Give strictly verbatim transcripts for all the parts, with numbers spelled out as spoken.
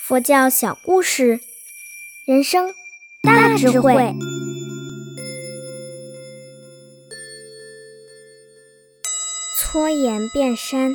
佛教小故事，人生大智慧。搓盐变山。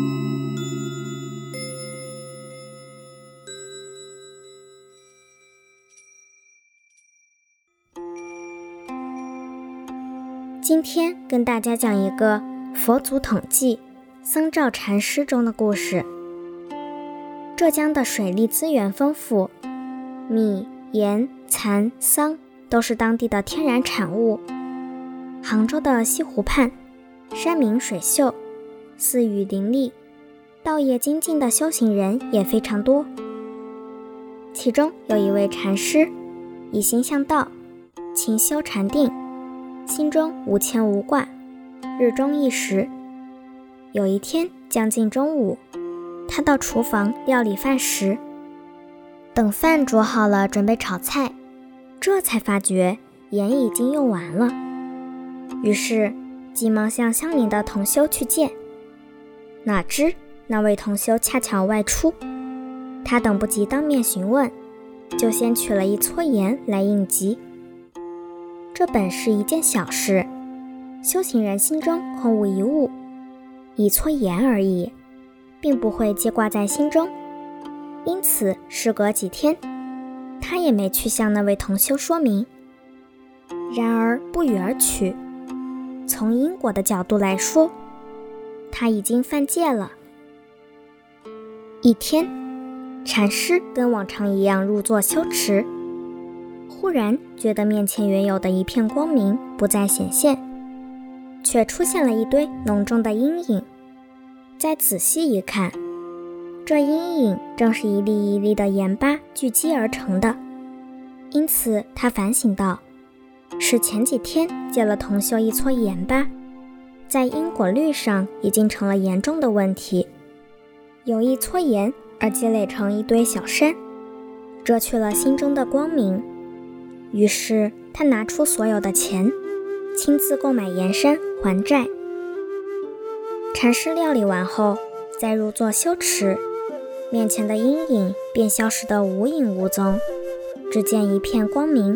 今天跟大家讲一个《佛祖统记》僧肇禅师中的故事。浙江的水利资源丰富，米、盐、蚕、桑都是当地的天然产物。杭州的西湖畔，山明水秀，寺宇林立，道业精进的修行人也非常多。其中有一位禅师，一心向道，勤修禅定，心中无牵无挂，日中一时。有一天将近中午，他到厨房料理饭食，等饭煮好了准备炒菜，这才发觉盐已经用完了，于是急忙向相邻的同修去见。哪知那位同修恰巧外出，他等不及当面询问，就先取了一撮盐来应急。这本是一件小事，修行人心中空无一物，一撮盐而已，并不会记挂在心中，因此事隔几天，他也没去向那位同修说明。然而不语而取，从因果的角度来说，他已经犯戒了。一天，禅师跟往常一样入座修持，忽然觉得面前原有的一片光明不再显现，却出现了一堆浓重的阴影。再仔细一看，这阴影正是一粒一粒的盐巴聚集而成的。因此他反省道，是前几天借了同修一撮盐巴，在因果律上已经成了严重的问题，有一撮盐而积累成一堆小山，遮去了心中的光明。于是他拿出所有的钱，亲自购买盐山还债。禅师料理完后，再入座修持，面前的阴影便消失得无影无踪，只见一片光明。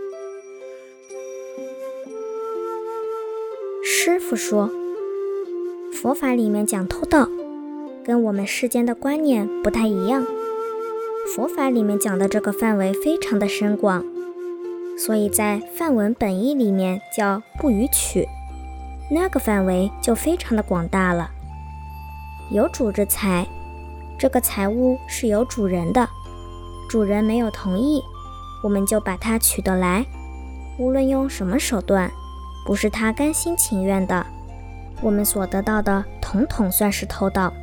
师父说，佛法里面讲偷盗，跟我们世间的观念不太一样。佛法里面讲的这个范围非常的深广，所以在梵文本义里面叫不予取，那个范围就非常的广大了。有主之财，这个财物是有主人的，主人没有同意，我们就把它取得来，无论用什么手段，不是他甘心情愿的，我们所得到的统统算是偷盗。